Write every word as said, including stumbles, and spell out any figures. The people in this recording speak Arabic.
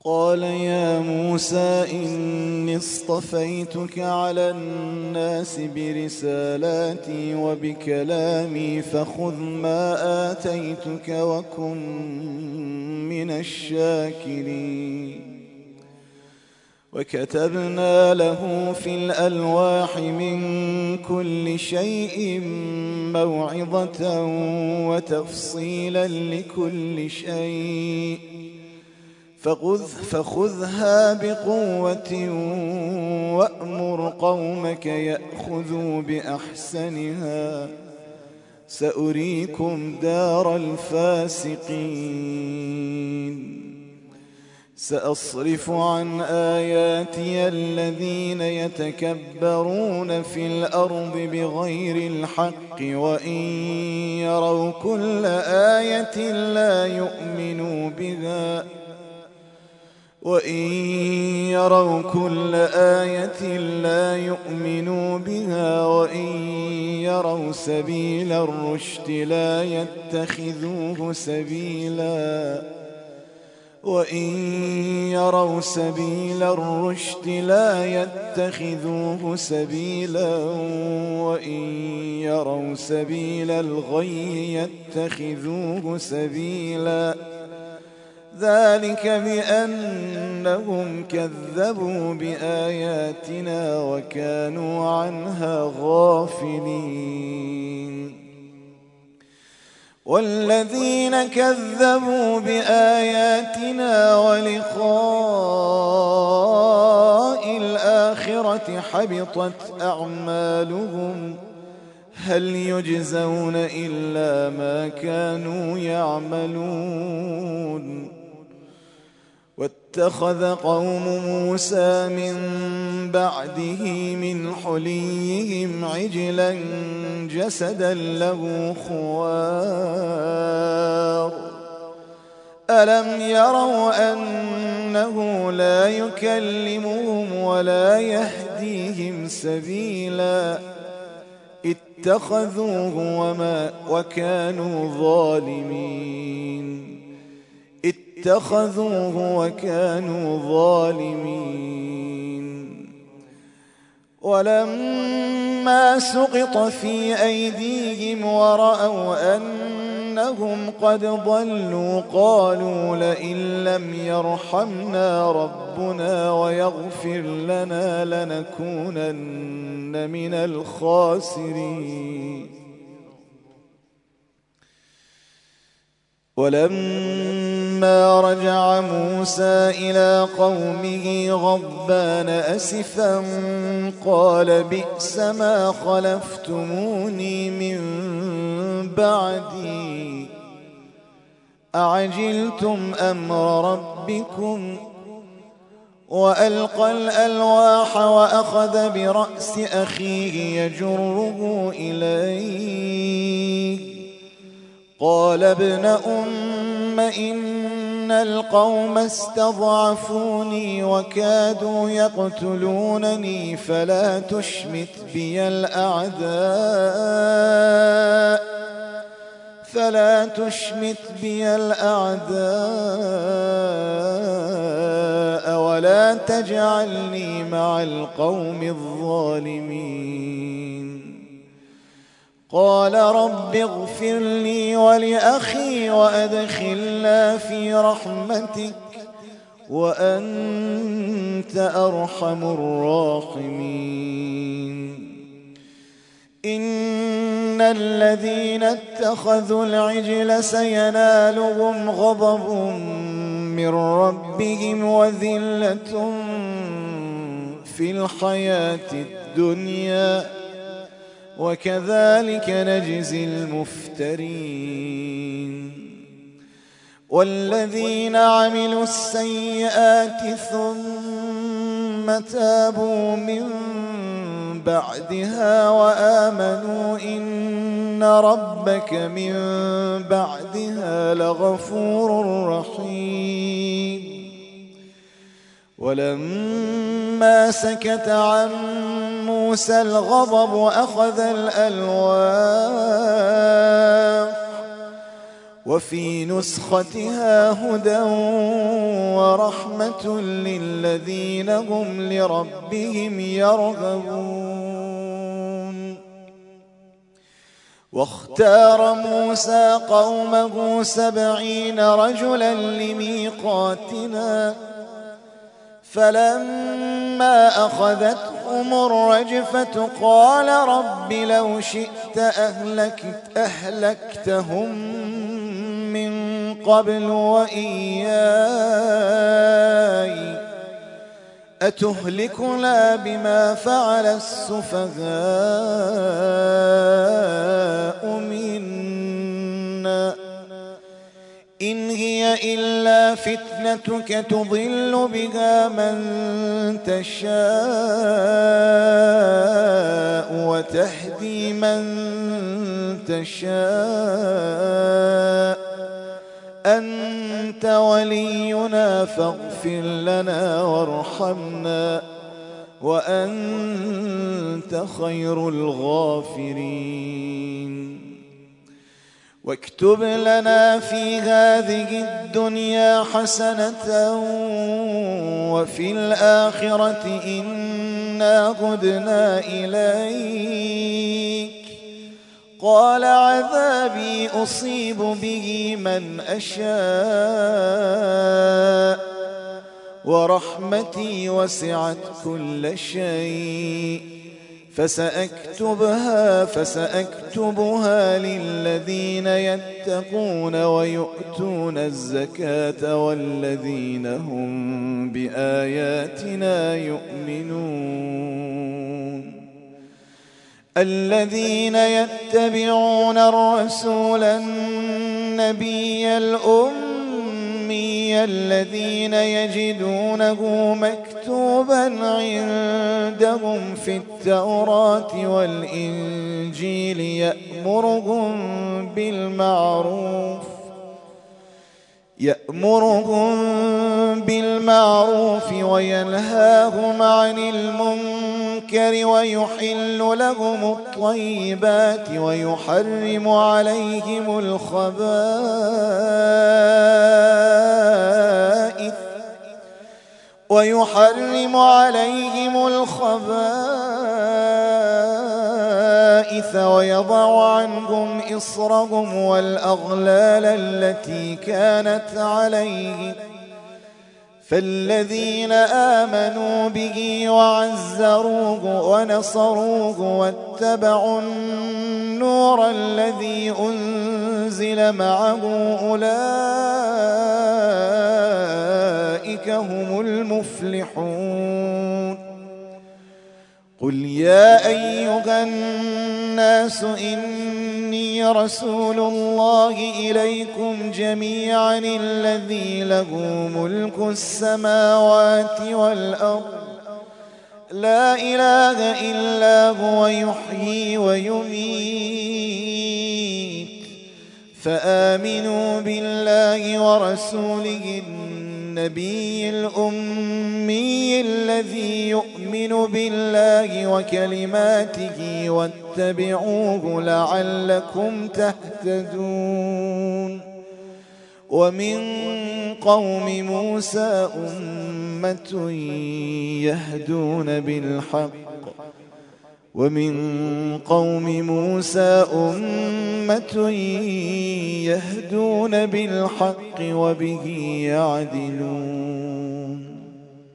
قال يا موسى إني اصطفيتك على الناس برسالاتي وبكلامي فخذ ما آتيتك وكن من الشاكرين. وكتبنا له في الألواح من كل شيء موعظة وتفصيلا لكل شيء فخذ فخذها بقوة وأمر قومك يأخذوا بأحسنها سأريكم دار الفاسقين. سأصرف عن آياتي الذين يتكبرون في الأرض بغير الحق وإن يروا كل آية لا يؤمنوا بها وإن يروا كل آية لا يؤمنوا بها وإن يروا سبيل الرشد لا يتخذوه سبيلا وإن يروا سبيل الرشد لا يتخذوه سبيلا وإن يروا سبيل الغي يتخذوه سبيلا ذلك بأنهم كذبوا بآياتنا وكانوا عنها غافلين. والذين كذبوا بآياتنا ولقاء الآخرة حبطت أعمالهم هل يجزون إلا ما كانوا يعملون. واتخذ قوم موسى من بعده من حليهم عجلا جسدا له خوار ألم يروا أنه لا يكلمهم ولا يهديهم سبيلا اتخذوه وما وكانوا ظالمين اتخذوه وكانوا ظالمين. ولما سقط في أيديهم ورأوا أنهم قد ضلوا قالوا لئن لم يرحمنا ربنا ويغفر لنا لنكونن من الخاسرين. ولما رجع موسى إلى قومه غضبان أسفا قال بئس ما خلفتموني من بعدي أعجلتم أمر ربكم وألقى الألواح وأخذ برأس أخيه يجره إليه قال ابن أم إن القوم استضعفوني وكادوا يقتلونني فلا تشمت بي الأعداء فلا تشمت بي الأعداء ولا تجعلني مع القوم الظالمين. قال رب اغفر لي ولأخي وأدخلنا في رحمتك وأنت أرحم الراحمين. إن الذين اتخذوا العجل سينالهم غضب من ربهم وذلة في الحياة الدنيا وكذلك نجزي المفترين. والذين عملوا السيئات ثم تابوا من بعدها وآمنوا إن ربك من بعدها لغفور رحيم. ولما سكت عن موسى الغضب أخذ الألواح وفي نسختها هدى ورحمة للذين هم لربهم يرغبون. واختار موسى قومه سبعين رجلا لميقاتنا فلما أخذتهم الرجفة قال رب لو شئت أهلكت أهلكتهم من قبل وإياي أتهلكنا بما فعل السفهاء منا إن هي إلا فتنتك تضل بها من تشاء وتهدي من تشاء أنت ولينا فاغفر لنا وارحمنا وأنت خير الغافرين. واكتب لنا في هذه الدنيا حسنة وفي الآخرة إنا هدنا إليك قال عذابي أصيب به من أشاء ورحمتي وسعت كل شيء فسأكتبها فسأكتبها للذين يتقون ويؤتون الزكاة والذين هم بآياتنا يؤمنون. الذين يتبعون الرسول النبي الأمي الذين يجدونه مكتوبا عندهم في التوراة والإنجيل يأمرهم بالمعروف يأمرهم بالمعروف وينهاهم عن المنكر ويحل لهم الطيبات ويحرم عليهم الخبائث ويحرم عليهم الخبائث ويضع عنهم إصرهم والأغلال التي كانت عليهم فالذين آمنوا به وعزروه ونصروه واتبعوا النور الذي أنزل معه أولئك هم المفلحون. قل يا أيها الناس إني رسول الله إليكم جميعا الذي له ملك السماوات والأرض لا إله إلا هو يحيي ويميت فآمنوا بالله ورسوله النبي الأمي الذي يؤمن بالله وكلماته واتبعوه لعلكم تهتدون. ومن قوم موسى أمة يهدون بالحق ومن قوم موسى أمة يهدون بالحق وبه يعدلون.